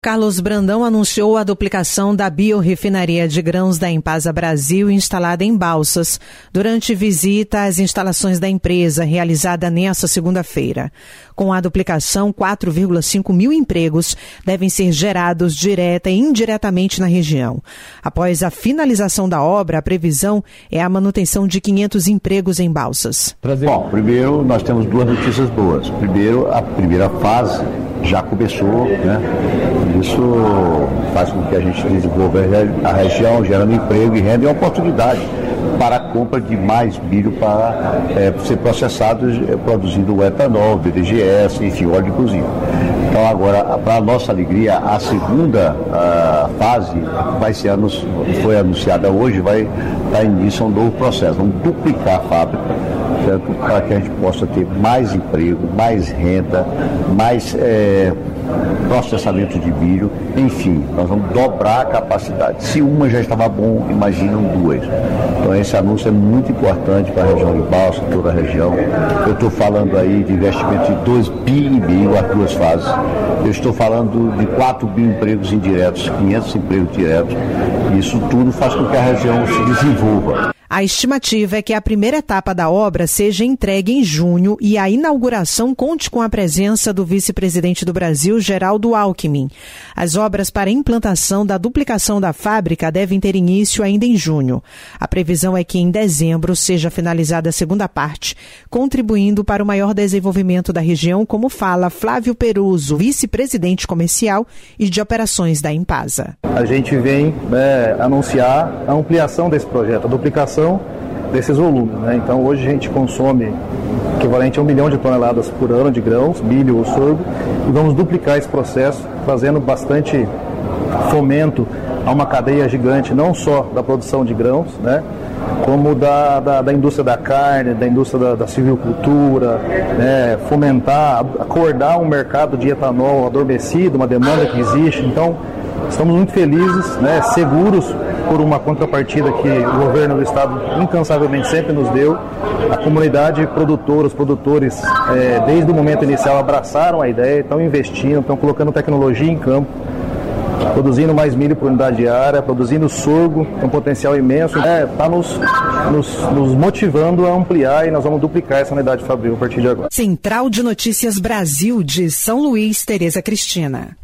Carlos Brandão anunciou a duplicação da biorefinaria de grãos da Impasa Brasil, instalada em Balsas, durante visita às instalações da empresa, realizada nesta segunda-feira. Com a duplicação, 4,5 mil empregos devem ser gerados direta e indiretamente na região. Após a finalização da obra, a previsão é a manutenção de 500 empregos em Balsas. Bom, primeiro nós temos duas notícias boas. Primeiro, a primeira fase já começou, né? Isso faz com que a gente desenvolva a região, gerando emprego e renda e oportunidade para a compra de mais milho para ser processado, produzindo o etanol, BDGS, enfim, óleo de cozinha. Então agora, para a nossa alegria, a segunda fase foi anunciada hoje, vai dar início a um novo processo. Vamos duplicar a fábrica, certo? Para que a gente possa ter mais emprego, mais renda, mais processamento de milho, enfim, nós vamos dobrar a capacidade. Se uma já estava bom, imaginam duas. Então esse anúncio é muito importante para a região de Balsas, toda a região. Eu estou falando aí de investimento de 2,5 bi as duas fases. Eu estou falando de 4 mil empregos indiretos, 500 empregos diretos. Isso tudo faz com que a região se desenvolva. A estimativa é que a primeira etapa da obra seja entregue em junho e a inauguração conte com a presença do vice-presidente do Brasil, Geraldo Alckmin. As obras para a implantação da duplicação da fábrica devem ter início ainda em junho. A previsão é que em dezembro seja finalizada a segunda parte, contribuindo para o maior desenvolvimento da região, como fala Flávio Peruso, vice-presidente comercial e de operações da Impasa. A gente vem anunciar a ampliação desse projeto, a duplicação desses volumes, né? Então hoje a gente consome equivalente a 1 milhão de toneladas por ano de grãos, milho ou sorgo, e vamos duplicar esse processo, fazendo bastante fomento a uma cadeia gigante, não só da produção de grãos, né? Como da indústria da carne, da indústria da silvicultura, né? Fomentar, acordar um mercado de etanol adormecido, uma demanda que existe. Então estamos muito felizes, né? Seguros por uma contrapartida que o governo do estado incansavelmente sempre nos deu. A comunidade produtora, os produtores, desde o momento inicial abraçaram a ideia, estão investindo, estão colocando tecnologia em campo, produzindo mais milho por unidade diária, produzindo sorgo, com um potencial imenso. Está nos motivando a ampliar e nós vamos duplicar essa unidade fabril a partir de agora. Central de Notícias Brasil de São Luís, Tereza Cristina.